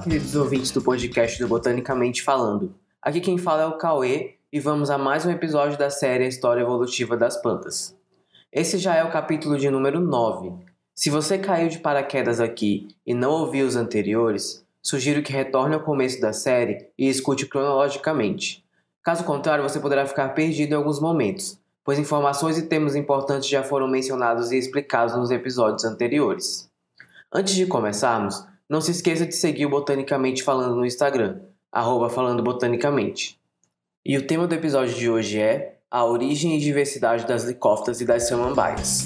queridos ouvintes do podcast do Botanicamente Falando. Aqui quem fala é o Cauê e vamos a mais um episódio da série História Evolutiva das Plantas. Esse já é o capítulo de número 9. Se você caiu de paraquedas aqui e não ouviu os anteriores, sugiro que retorne ao começo da série e escute cronologicamente. Caso contrário, você poderá ficar perdido em alguns momentos, pois informações e temas importantes já foram mencionados e explicados nos episódios anteriores. Antes de começarmos, não se esqueça de seguir o Botanicamente Falando no Instagram, @FalandoBotanicamente. E o tema do episódio de hoje é a origem e diversidade das licófitas e das samambaias.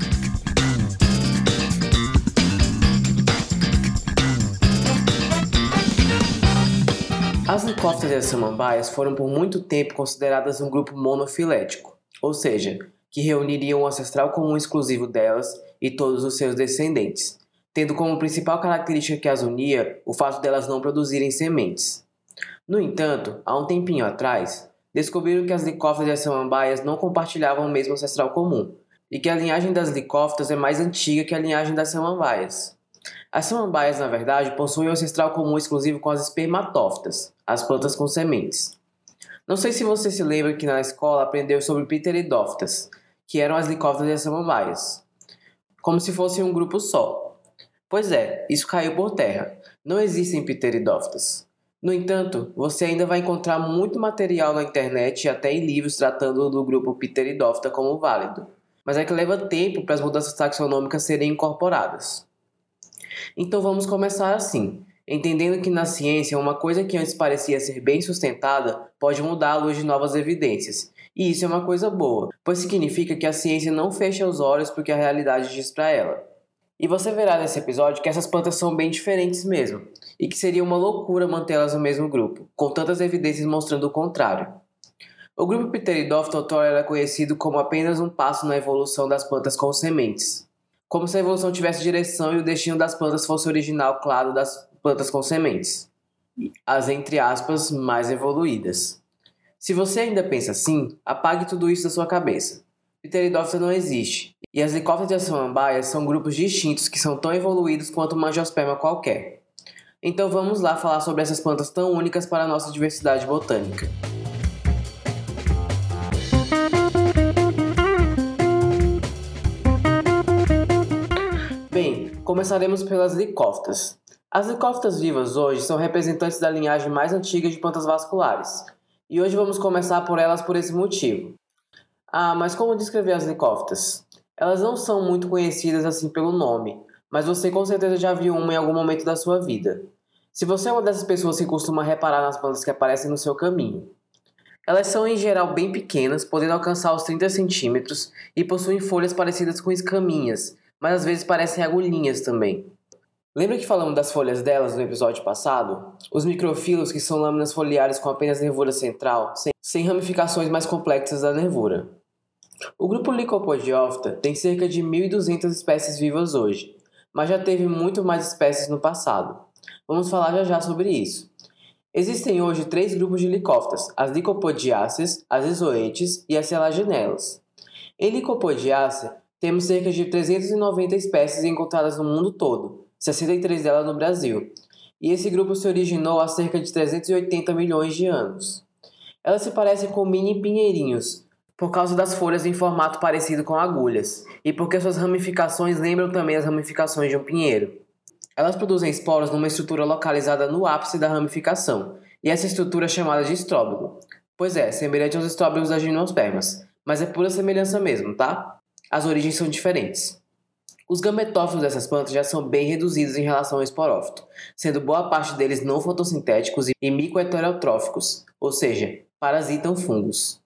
As licófitas e as samambaias foram por muito tempo consideradas um grupo monofilético, ou seja, que reuniriam o ancestral comum exclusivo delas e todos os seus descendentes, tendo como principal característica que as unia o fato delas não produzirem sementes. No entanto, há um tempinho atrás, descobriram que as licófitas e as samambaias não compartilhavam o mesmo ancestral comum, e que a linhagem das licófitas é mais antiga que a linhagem das samambaias. As samambaias, na verdade, possuem um ancestral comum exclusivo com as espermatófitas, as plantas com sementes. Não sei se você se lembra que na escola aprendeu sobre pteridófitas, que eram as licófitas e as samambaias, como se fossem um grupo só. Pois é, isso caiu por terra. Não existem pteridófitas. No entanto, você ainda vai encontrar muito material na internet e até em livros tratando do grupo pteridófita como válido. Mas é que leva tempo para as mudanças taxonômicas serem incorporadas. Então vamos começar assim, entendendo que na ciência uma coisa que antes parecia ser bem sustentada pode mudar à luz de novas evidências. E isso é uma coisa boa, pois significa que a ciência não fecha os olhos para o que a realidade diz para ela. E você verá nesse episódio que essas plantas são bem diferentes mesmo, e que seria uma loucura mantê-las no mesmo grupo, com tantas evidências mostrando o contrário. O grupo pteridófito outrora era conhecido como apenas um passo na evolução das plantas com sementes, como se a evolução tivesse direção e o destino das plantas fosse original, claro, das plantas com sementes, as, entre aspas, mais evoluídas. Se você ainda pensa assim, apague tudo isso da sua cabeça. Pteridófita não existe, e as licófitas e as samambaias são grupos distintos que são tão evoluídos quanto uma angiosperma qualquer. Então vamos lá falar sobre essas plantas tão únicas para a nossa diversidade botânica. Bem, começaremos pelas licófitas. As licófitas vivas hoje são representantes da linhagem mais antiga de plantas vasculares, e hoje vamos começar por elas por esse motivo. Mas como descrever as licófitas? Elas não são muito conhecidas assim pelo nome, mas você com certeza já viu uma em algum momento da sua vida. Se você é uma dessas pessoas que costuma reparar nas plantas que aparecem no seu caminho. Elas são em geral bem pequenas, podendo alcançar os 30 centímetros e possuem folhas parecidas com escaminhas, mas às vezes parecem agulhinhas também. Lembra que falamos das folhas delas no episódio passado? Os microfilos, que são lâminas foliares com apenas nervura central, sem ramificações mais complexas da nervura. O grupo Lycopodiophyta tem cerca de 1.200 espécies vivas hoje, mas já teve muito mais espécies no passado. Vamos falar já sobre isso. Existem hoje 3 grupos de licófitas, as Lycopodiaceae, as Izoetes e as Selaginelas. Em Lycopodiaceae, temos cerca de 390 espécies encontradas no mundo todo, 63 delas no Brasil, e esse grupo se originou há cerca de 380 milhões de anos. Elas se parecem com mini pinheirinhos, por causa das folhas em formato parecido com agulhas, e porque suas ramificações lembram também as ramificações de um pinheiro. Elas produzem esporos numa estrutura localizada no ápice da ramificação, e essa estrutura é chamada de estróbigo. Pois é, semelhante aos estróbigos das gimnospermas, mas é pura semelhança mesmo, tá? As origens são diferentes. Os gametófitos dessas plantas já são bem reduzidos em relação ao esporófito, sendo boa parte deles não fotossintéticos e micoheterotróficos, ou seja, parasitam fungos.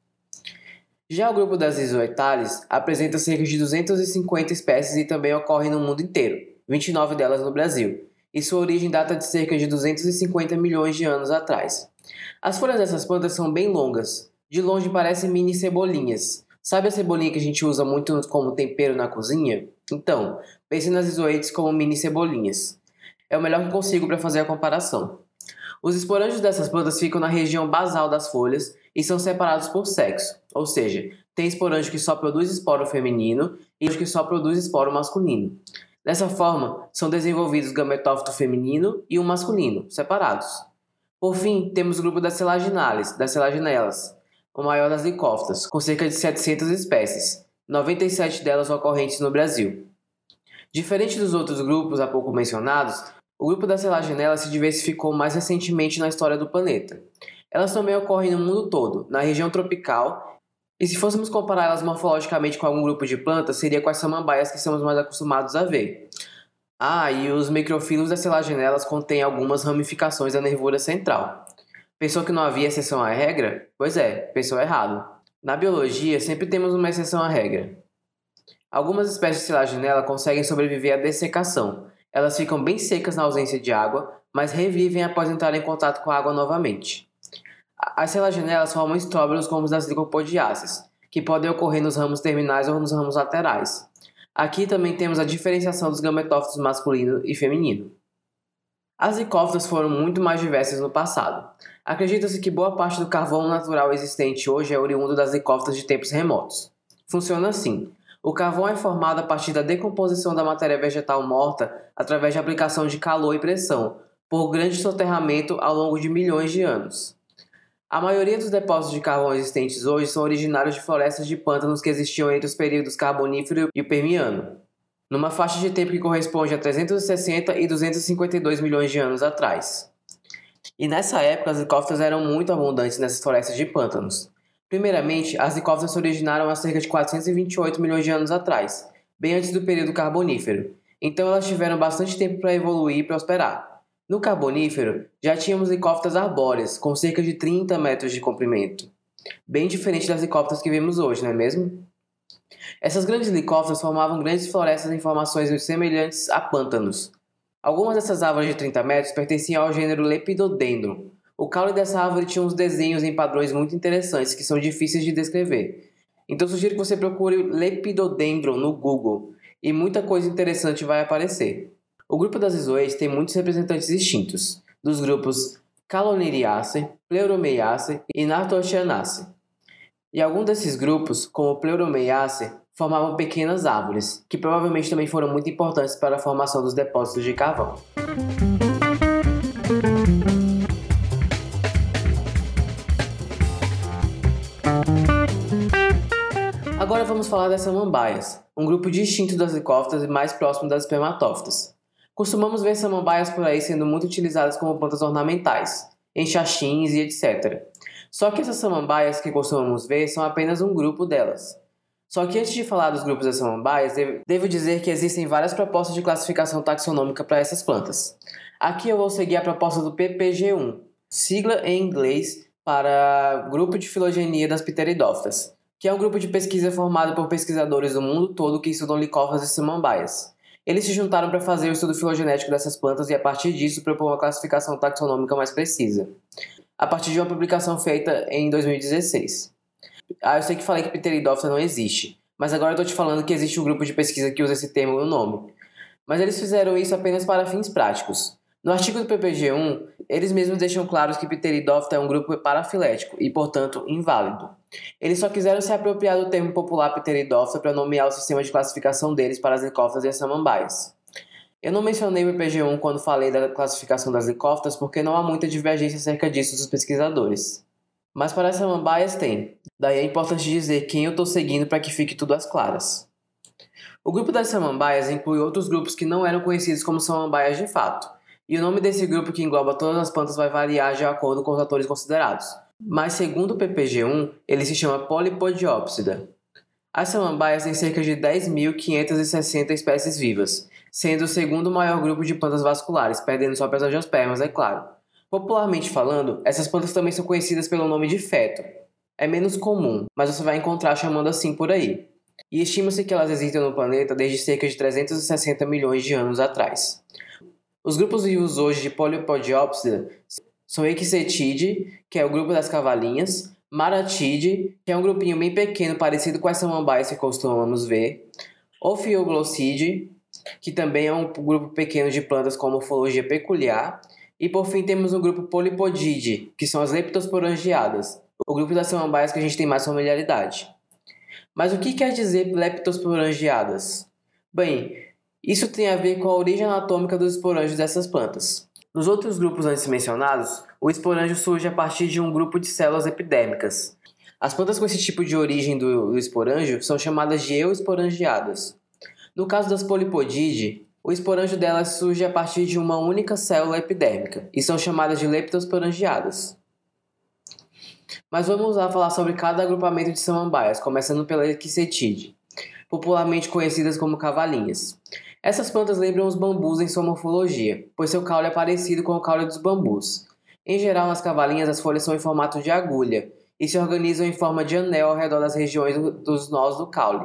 Já o grupo das Izoetales apresenta cerca de 250 espécies e também ocorre no mundo inteiro, 29 delas no Brasil, e sua origem data de cerca de 250 milhões de anos atrás. As folhas dessas plantas são bem longas, de longe parecem mini cebolinhas. Sabe a cebolinha que a gente usa muito como tempero na cozinha? Então, pense nas Izoetes como mini cebolinhas. É o melhor que consigo para fazer a comparação. Os esporângios dessas plantas ficam na região basal das folhas e são separados por sexo, ou seja, tem esporângio que só produz esporo feminino e que só produz esporo masculino. Dessa forma, são desenvolvidos o gametófito feminino e o masculino, separados. Por fim, temos o grupo das selaginelas, o maior das licófitas, com cerca de 700 espécies, 97 delas ocorrentes no Brasil. Diferente dos outros grupos há pouco mencionados, o grupo das selaginelas se diversificou mais recentemente na história do planeta. Elas também ocorrem no mundo todo, na região tropical, e se fôssemos comparar elas morfologicamente com algum grupo de plantas, seria com as samambaias que estamos mais acostumados a ver. E os microfilos das selaginelas contêm algumas ramificações da nervura central. Pensou que não havia exceção à regra? Pois é, pensou errado. Na biologia, sempre temos uma exceção à regra. Algumas espécies de selaginela conseguem sobreviver à dessecação. Elas ficam bem secas na ausência de água, mas revivem após entrar em contato com a água novamente. As selaginelas formam estróbilos como os das licopodiáceas, que podem ocorrer nos ramos terminais ou nos ramos laterais. Aqui também temos a diferenciação dos gametófitos masculino e feminino. As licófitas foram muito mais diversas no passado. Acredita-se que boa parte do carvão natural existente hoje é oriundo das licófitas de tempos remotos. Funciona assim. O carvão é formado a partir da decomposição da matéria vegetal morta através de aplicação de calor e pressão, por grande soterramento ao longo de milhões de anos. A maioria dos depósitos de carvão existentes hoje são originários de florestas de pântanos que existiam entre os períodos Carbonífero e o Permiano, numa faixa de tempo que corresponde a 360 e 252 milhões de anos atrás. E nessa época as licófitas eram muito abundantes nessas florestas de pântanos. Primeiramente, as licófitas se originaram há cerca de 428 milhões de anos atrás, bem antes do período Carbonífero, então elas tiveram bastante tempo para evoluir e prosperar. No Carbonífero, já tínhamos licófitas arbóreas, com cerca de 30 metros de comprimento. Bem diferente das licófitas que vemos hoje, não é mesmo? Essas grandes licófitas formavam grandes florestas em formações semelhantes a pântanos. Algumas dessas árvores de 30 metros pertenciam ao gênero Lepidodendron. O caule dessa árvore tinha uns desenhos em padrões muito interessantes que são difíceis de descrever. Então sugiro que você procure Lepidodendron no Google e muita coisa interessante vai aparecer. O grupo das izoeis tem muitos representantes distintos, dos grupos Caloniriaceae, Pleuromeiaceae e Nartochianaceae. E alguns desses grupos, como o Pleuromeiaceae, formavam pequenas árvores, que provavelmente também foram muito importantes para a formação dos depósitos de carvão. Agora vamos falar das samambaias, um grupo distinto das licófitas e mais próximo das espermatófitas. Costumamos ver samambaias por aí sendo muito utilizadas como plantas ornamentais, em xaxins e etc. Só que essas samambaias que costumamos ver são apenas um grupo delas. Só que antes de falar dos grupos das samambaias, devo dizer que existem várias propostas de classificação taxonômica para essas plantas. Aqui eu vou seguir a proposta do PPG1, sigla em inglês para Grupo de Filogenia das Pteridófitas, que é um grupo de pesquisa formado por pesquisadores do mundo todo que estudam licófitas e samambaias. Eles se juntaram para fazer o estudo filogenético dessas plantas e, a partir disso, propor uma classificação taxonômica mais precisa, a partir de uma publicação feita em 2016. Eu sei que falei que pteridófita não existe, mas agora eu estou te falando que existe um grupo de pesquisa que usa esse termo no nome. Mas eles fizeram isso apenas para fins práticos. No artigo do PPG1, eles mesmos deixam claro que pteridófita é um grupo parafilético e, portanto, inválido. Eles só quiseram se apropriar do termo popular pteridófita para nomear o sistema de classificação deles para as licófitas e as samambaias. Eu não mencionei o PPG1 quando falei da classificação das licófitas porque não há muita divergência acerca disso dos pesquisadores. Mas para as samambaias tem. Daí é importante dizer quem eu estou seguindo para que fique tudo às claras. O grupo das samambaias inclui outros grupos que não eram conhecidos como samambaias de fato. E o nome desse grupo que engloba todas as plantas vai variar de acordo com os autores considerados. Mas segundo o PPG1, ele se chama Polypodiopsida. As samambaias têm cerca de 10.560 espécies vivas, sendo o segundo maior grupo de plantas vasculares, perdendo só para as angiospermas, é claro. Popularmente falando, essas plantas também são conhecidas pelo nome de feto. É menos comum, mas você vai encontrar chamando assim por aí. E estima-se que elas existem no planeta desde cerca de 360 milhões de anos atrás. Os grupos vivos hoje de Polypodiopsida são Ixectidae, que é o grupo das cavalinhas, Maratidae, que é um grupinho bem pequeno parecido com as samambaias que costumamos ver, Ophioglossidae, que também é um grupo pequeno de plantas com morfologia peculiar, e por fim temos o grupo Polypodidae, que são as leptosporangiadas, o grupo das samambaias que a gente tem mais familiaridade. Mas o que quer dizer leptosporangiadas? Bem, Isso tem a ver com a origem anatômica dos esporângios dessas plantas. Nos outros grupos antes mencionados, o esporângio surge a partir de um grupo de células epidérmicas. As plantas com esse tipo de origem do esporângio são chamadas de euesporangiadas. No caso das Polypodidae, o esporângio delas surge a partir de uma única célula epidérmica e são chamadas de leptosporangiadas. Mas vamos lá falar sobre cada agrupamento de samambaias, começando pela Equisetidae, popularmente conhecidas como cavalinhas. Essas plantas lembram os bambus em sua morfologia, pois seu caule é parecido com o caule dos bambus. Em geral, nas cavalinhas, as folhas são em formato de agulha e se organizam em forma de anel ao redor das regiões dos nós do caule.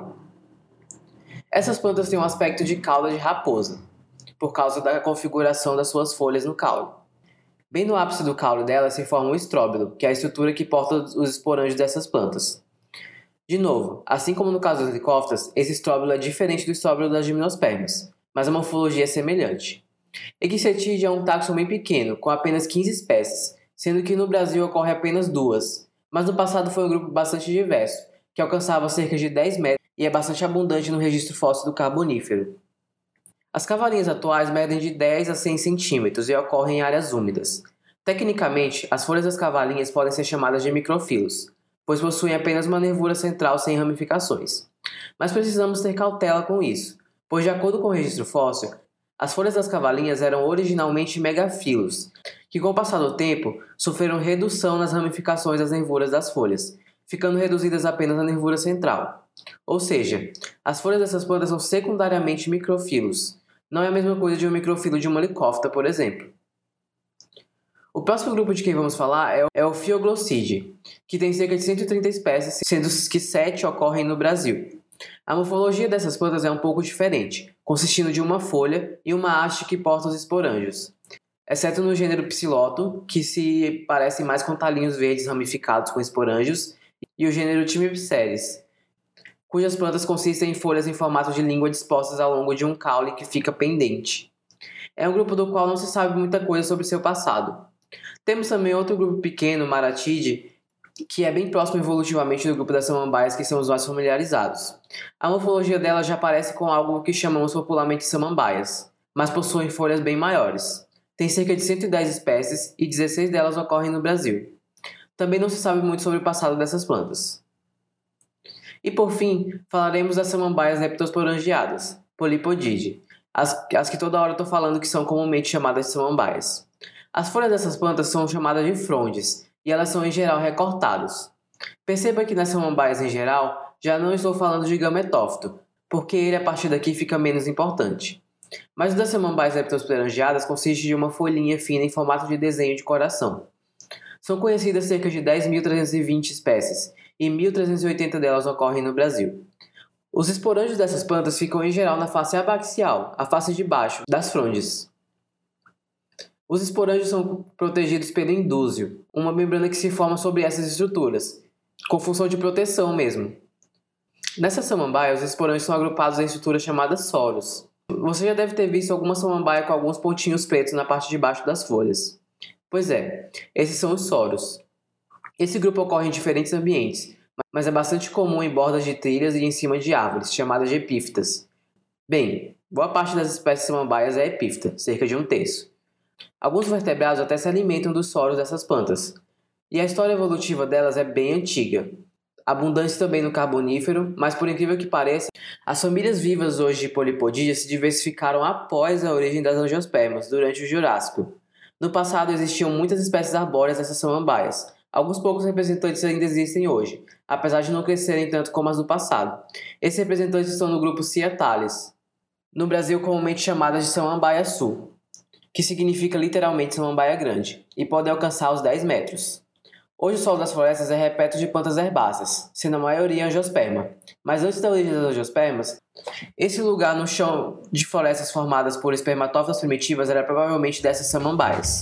Essas plantas têm um aspecto de cauda de raposa, por causa da configuração das suas folhas no caule. Bem no ápice do caule delas se forma o estróbilo, que é a estrutura que porta os esporângios dessas plantas. De novo, assim como no caso das licófitas, esse estróbilo é diferente do estróbilo das gimnospermas, mas a morfologia é semelhante. Equisetidae é um táxon bem pequeno, com apenas 15 espécies, sendo que no Brasil ocorre apenas 2, mas no passado foi um grupo bastante diverso, que alcançava cerca de 10 metros e é bastante abundante no registro fóssil do Carbonífero. As cavalinhas atuais medem de 10 a 100 centímetros e ocorrem em áreas úmidas. Tecnicamente, as folhas das cavalinhas podem ser chamadas de microfilos, pois possuem apenas uma nervura central sem ramificações. Mas precisamos ter cautela com isso, pois de acordo com o registro fóssil, as folhas das cavalinhas eram originalmente megafilos, que com o passar do tempo sofreram redução nas ramificações das nervuras das folhas, ficando reduzidas apenas na nervura central. Ou seja, as folhas dessas plantas são secundariamente microfilos. Não é a mesma coisa de um microfilo de uma licófita, por exemplo. O próximo grupo de quem vamos falar é o Phyoglossidae, que tem cerca de 130 espécies, sendo que 7 ocorrem no Brasil. A morfologia dessas plantas é um pouco diferente, consistindo de uma folha e uma haste que porta os esporângios, exceto no gênero Psiloto, que se parecem mais com talinhos verdes ramificados com esporângios, e o gênero Timipseres, cujas plantas consistem em folhas em formato de língua dispostas ao longo de um caule que fica pendente. É um grupo do qual não se sabe muita coisa sobre seu passado. Temos também outro grupo pequeno, Maratidae, que é bem próximo evolutivamente do grupo das samambaias, que são os mais familiarizados. A morfologia dela já parece com algo que chamamos popularmente de samambaias, mas possuem folhas bem maiores. Tem cerca de 110 espécies e 16 delas ocorrem no Brasil. Também não se sabe muito sobre o passado dessas plantas. E por fim, falaremos das samambaias leptosporangiadas, Polypodidae, as que toda hora estou falando que são comumente chamadas de samambaias. As folhas dessas plantas são chamadas de frondes, e elas são em geral recortadas. Perceba que nas samambaias em geral, já não estou falando de gametófito, porque ele a partir daqui fica menos importante. Mas o das samambaias leptosporangiadas consiste de uma folhinha fina em formato de desenho de coração. São conhecidas cerca de 10.320 espécies, e 1.380 delas ocorrem no Brasil. Os esporângios dessas plantas ficam em geral na face abaxial, a face de baixo, das frondes. Os esporângios são protegidos pelo indúsio, uma membrana que se forma sobre essas estruturas, com função de proteção mesmo. Nessa samambaia, os esporângios são agrupados em estruturas chamadas soros. Você já deve ter visto alguma samambaia com alguns pontinhos pretos na parte de baixo das folhas. Pois é, esses são os soros. Esse grupo ocorre em diferentes ambientes, mas é bastante comum em bordas de trilhas e em cima de árvores, chamadas de epífitas. Bem, boa parte das espécies samambaias é epífita, cerca de 1/3. Alguns vertebrados até se alimentam dos soros dessas plantas, e a história evolutiva delas é bem antiga. Abundantes também no Carbonífero, mas por incrível que pareça, as famílias vivas hoje de Polypodidae se diversificaram após a origem das angiospermas, durante o Jurássico. No passado existiam muitas espécies arbóreas dessas samambaias. Alguns poucos representantes ainda existem hoje, apesar de não crescerem tanto como as do passado. Esses representantes estão no grupo Ciatalis, no Brasil comumente chamada de samambaia sul, que significa literalmente samambaia grande, e pode alcançar os 10 metros. Hoje o solo das florestas é repleto de plantas herbáceas, sendo a maioria angiosperma. Mas antes da origem das angiospermas, esse lugar no chão de florestas formadas por espermatófitas primitivas era provavelmente dessas samambaias.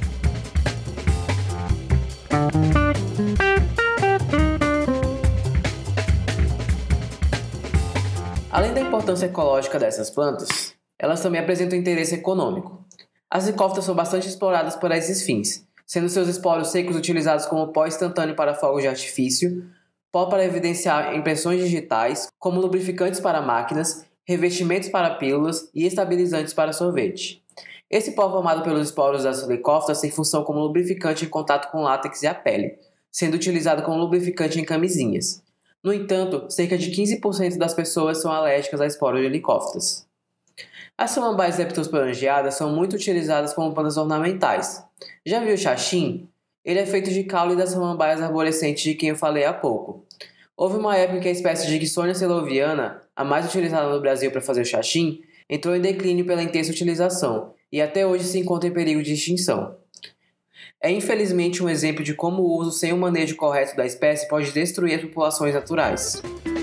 Além da importância ecológica dessas plantas, elas também apresentam interesse econômico. As licófitas são bastante exploradas para esses fins, sendo seus esporos secos utilizados como pó instantâneo para fogos de artifício, pó para evidenciar impressões digitais, como lubrificantes para máquinas revestimentos para pílulas e estabilizantes para sorvete. Esse pó formado pelos esporos das helicópteras tem função como lubrificante em contato com o látex e a pele, sendo utilizado como lubrificante em camisinhas. No entanto, cerca de 15% das pessoas são alérgicas a esporos de helicópteras. As samambaias leptosporangiadas são muito utilizadas como plantas ornamentais. Já viu o xaxim? Ele é feito de caule das samambaias arborescentes de quem eu falei há pouco. Houve uma época em que a espécie de Ghisônia seloviana, a mais utilizada no Brasil para fazer o xaxim, entrou em declínio pela intensa utilização e até hoje se encontra em perigo de extinção. É infelizmente um exemplo de como o uso sem o manejo correto da espécie pode destruir as populações naturais.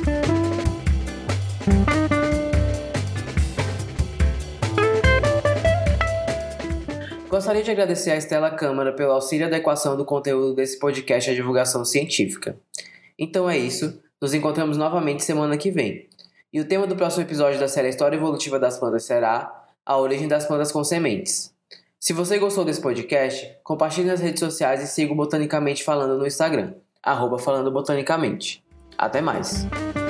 Gostaria de agradecer a Estela Câmara pelo auxílio e adequação do conteúdo desse podcast à divulgação científica. Então é isso, nos encontramos novamente semana que vem. E o tema do próximo episódio da série História Evolutiva das Plantas será a origem das plantas com sementes. Se você gostou desse podcast, compartilhe nas redes sociais e siga o Botanicamente Falando no Instagram, @FalandoBotanicamente. Até mais!